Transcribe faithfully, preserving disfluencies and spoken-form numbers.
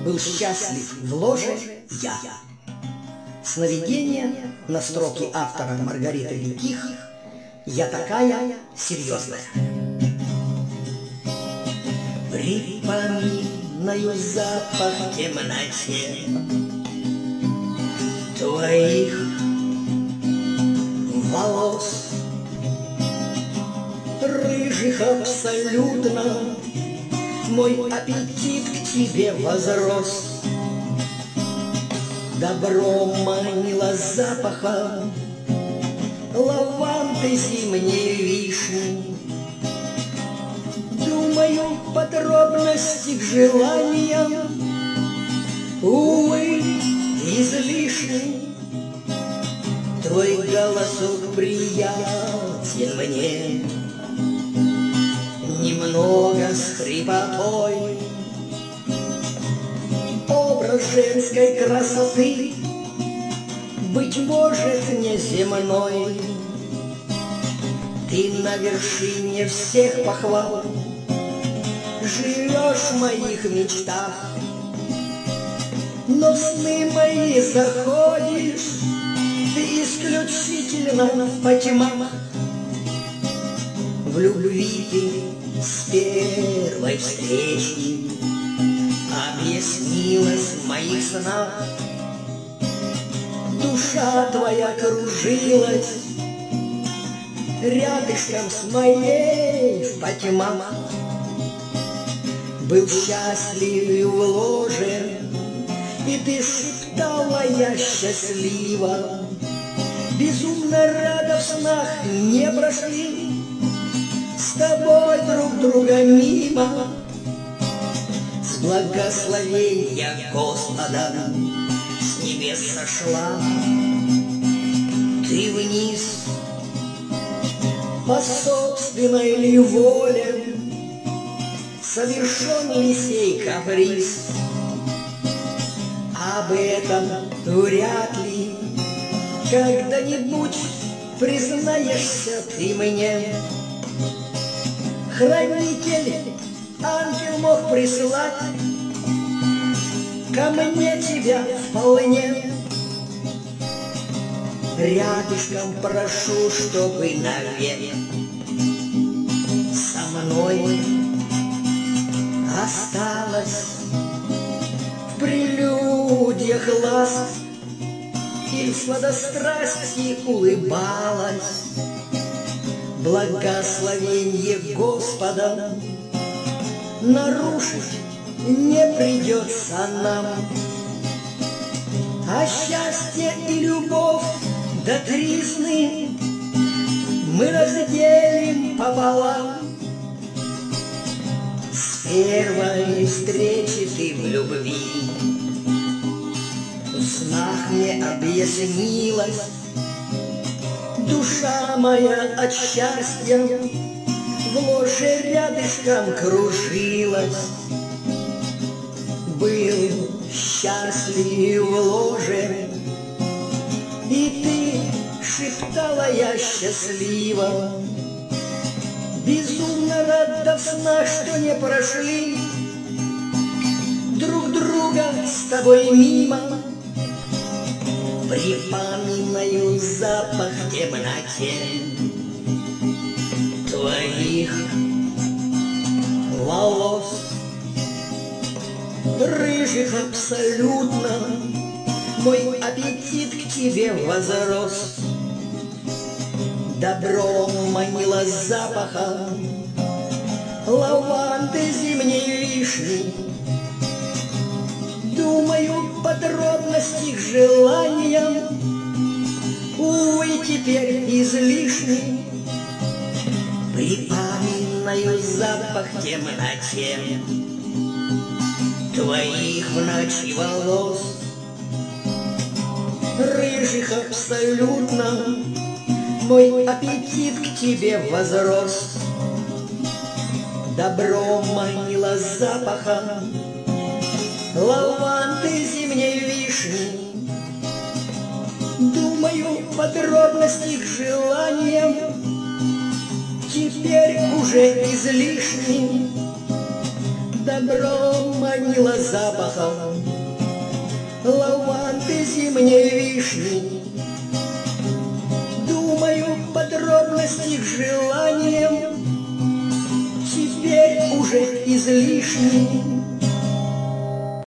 был счастлив в ложе я. Сновидение на строки автора Маргариты Лютих «Я такая серьезная». Припоминаю запах в темноте твоих волос, рыжих абсолютно. Мой аппетит к тебе возрос. Добро манило запахом лаванды, зимней вишни. Думаю, подробности к желаниям, увы, излишни. Твой голосок приятен мне, немного с хрипотой. Образ женской красоты, быть может, неземной. Ты на вершине всех похвал, живешь в моих мечтах. Но в сны мои заходишь ты исключительно по тьмам. В любви ты с первой встречи объяснилась в моих снах. Душа твоя кружилась рядышком с моей по тьмам. Был счастлив в ложе, и ты шептала: я счастлива. Безумно рада в снах не прошли с тобой друг друга мимо. С благословения Господа с небес сошла ты вниз. По собственной ли воле совершен ли сей каприз? Об этом вряд ли когда-нибудь признаешься ты мне. Хранитель, ангел мог прислать ко мне тебя вполне. Рядышком прошу, чтобы навек со мной осталась в прелюдиях ласк и в сладострастии улыбалась. Благословенье Господа нарушить не придется нам, а счастье и любовь до тризны мы разделим пополам. С первой встречи ты в любви в снах мне объяснилась. Душа моя от счастья в ложе рядышком кружилась. Был счастлив в ложе, и ты шептала: я счастлива. Безумно рада в снах, что не прошли друг друга с тобой мимо. Припоминаю запах в темноте твоих волос, рыжих абсолютно. Мой аппетит к тебе возрос. Добро манило запахом лаванды, зимней вишни. Думаю, подробности к желаниям, увы, теперь излишни. Припоминаю запах в темноте твоих в ночи волос, рыжих абсолютно. Мой аппетит к тебе возрос. Добро манило запахом лаванды, зимней вишни. Думаю, подробности к желаниям теперь уже излишни. Добро манила запахом лаванды зимней вишни. Думаю, подробности к желаниям теперь уже излишни.